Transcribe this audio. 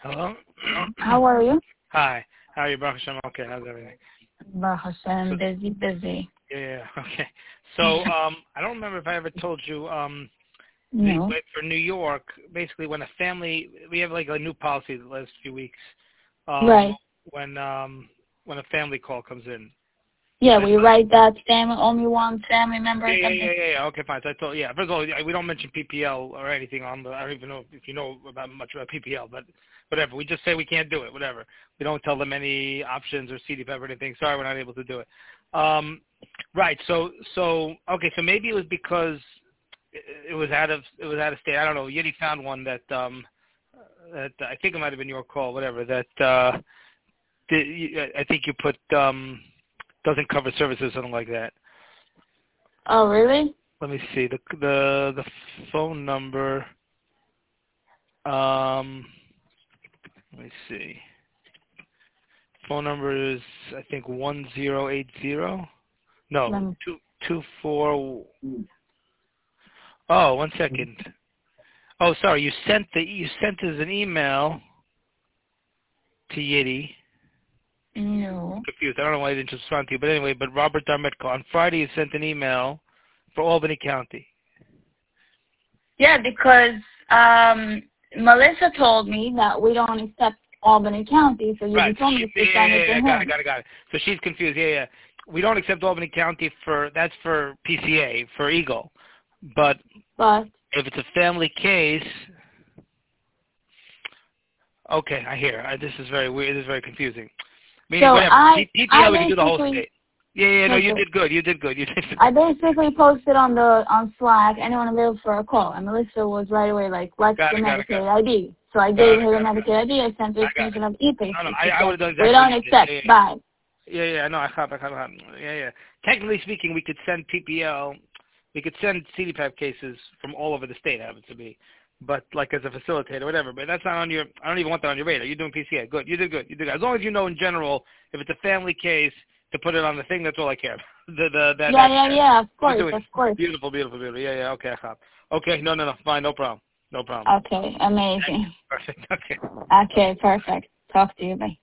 Hello? How are you? Hi. How are you, Baruch Hashem? Okay, how's everything? Baruch Hashem, So, busy. yeah, okay. So, I don't remember if I ever told you, No. for New York, basically when a family, we have like a new policy the last few weeks, Right. when a family call comes in. Yeah, we write that family, only one family member or something. Yeah. Okay, fine. So I told, first of all, we don't mention PPL or anything on the, I don't even know if you know much about PPL, but whatever. We just say we can't do it, whatever. We don't tell them any options or CDPEP or anything. Sorry, we're not able to do it. Right. So okay. So maybe it was because it was out of state. I don't know. Yiddy found one that that I think it might have been your call, whatever. That I think you put doesn't cover services, something like that. Oh, really? Let me see the phone number. Let me see. Phone number is I think 1080. No, 224. Oh, 1 second. Oh, sorry. You sent us an email to Yiddy. No. Confused. I don't know why I didn't just respond to you, but anyway. But Robert Darmetko on Friday you sent an email for Albany County. Yeah, because Melissa told me that we don't accept Albany County, so you told me to send it to him. Got it. So she's confused. Yeah. We don't accept Albany County that's for PCA, for Eagle. But if it's a family case, okay, I hear. This is very weird. This is very confusing. Meaning, so whatever. PPL, we can do the whole state. Yeah, no, you did good. I basically posted on Slack, anyone available for a call, and Melissa was right away like, what's the Medicaid ID? So I gave her the Medicaid ID, I sent her a screenshot of e-pay. No, I would have done exactly. We don't accept, bye. Yeah, no, I have. Yeah. Technically speaking, we could send PPL, we could send CDPAP cases from all over the state, happens to be. But like as a facilitator, whatever. But that's not on your, I don't even want that on your radar. You're doing PCA. Good. You did good. As long as you know in general, if it's a family case, to put it on the thing, that's all I care about. Yeah, of course. Beautiful. Yeah, okay, okay, no, fine, no problem. Okay, amazing. Perfect, okay. Okay, perfect. Talk to you, bye.